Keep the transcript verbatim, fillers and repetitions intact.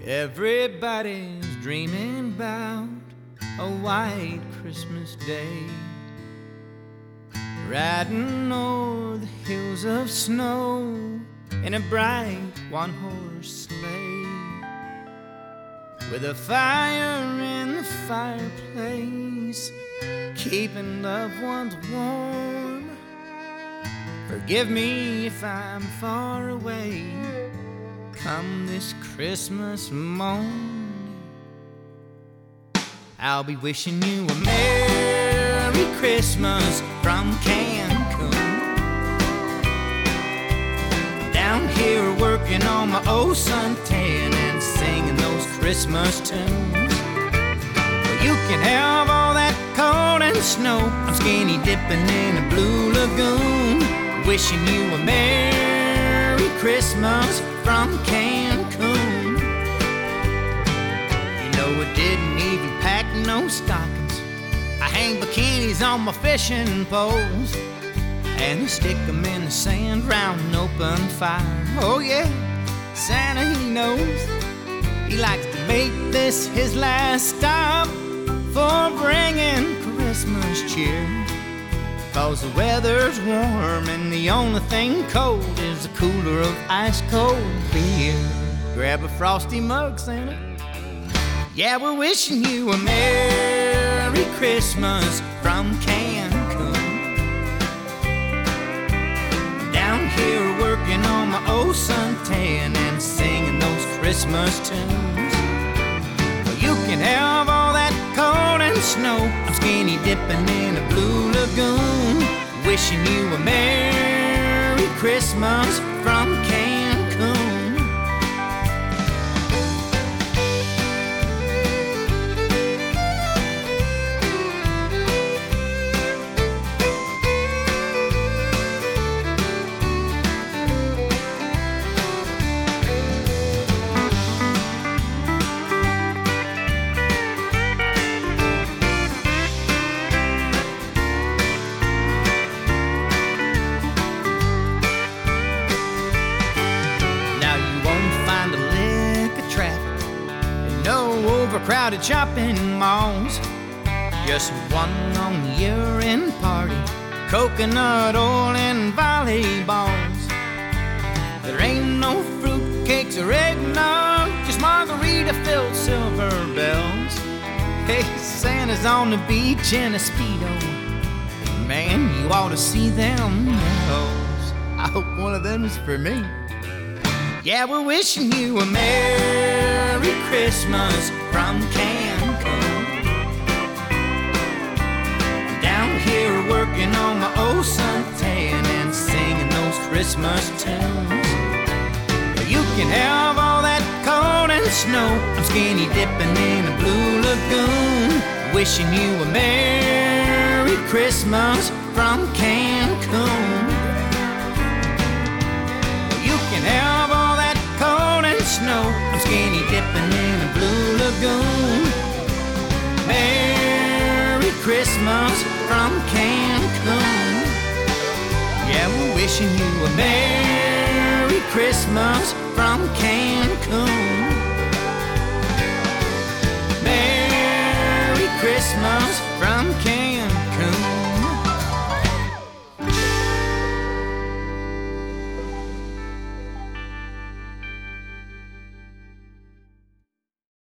Everybody's dreaming about a white Christmas day, riding o'er the hills of snow in a bright one-horse sleigh, with a fire in the fireplace, keeping loved ones warm. Forgive me if I'm far away come this Christmas morning. I'll be wishing you a Merry Christmas from Cancun, down here working on my old suntan and singing those Christmas tunes. Well, you can have all that cold and snow, I'm skinny dipping in a blue lagoon, wishing you a Merry Christmas from Cancun. You know I didn't even pack no stockings, I hang bikinis on my fishing poles and stick them in the sand round an open fire. Oh yeah, Santa, he knows, he likes to make this his last stop for bringing Christmas cheer, 'cause the weather's warm and the only thing cold is a cooler of ice-cold beer. Grab a frosty mug, Santa. Yeah, we're wishing you a Merry Christmas from Cancun, down here working on my old suntan and singing those Christmas tunes. Well, you can have all that cold and snow, I'm skinny dipping in a blue lagoon, wishing you a Merry Christmas from Cancun. Overcrowded shopping malls, just one on the year-end party, coconut oil and volleyballs. There ain't no fruitcakes or eggnog, just margarita-filled silver bells. Hey, Santa's on the beach in a Speedo, man, you ought to see them nose. I hope one of them's for me. Yeah, we're wishing you a Merry Christmas from Cancun, down here working on my old suntan and singing those Christmas tunes. You can have all that cold and snow, I'm skinny dipping in a blue lagoon, wishing you a Merry Christmas from Cancun. You can have all that cold and snow, I'm skinny dipping in a blue lagoon. Merry Christmas from Cancun. Yeah, we're wishing you a Merry Christmas from Cancun. Merry Christmas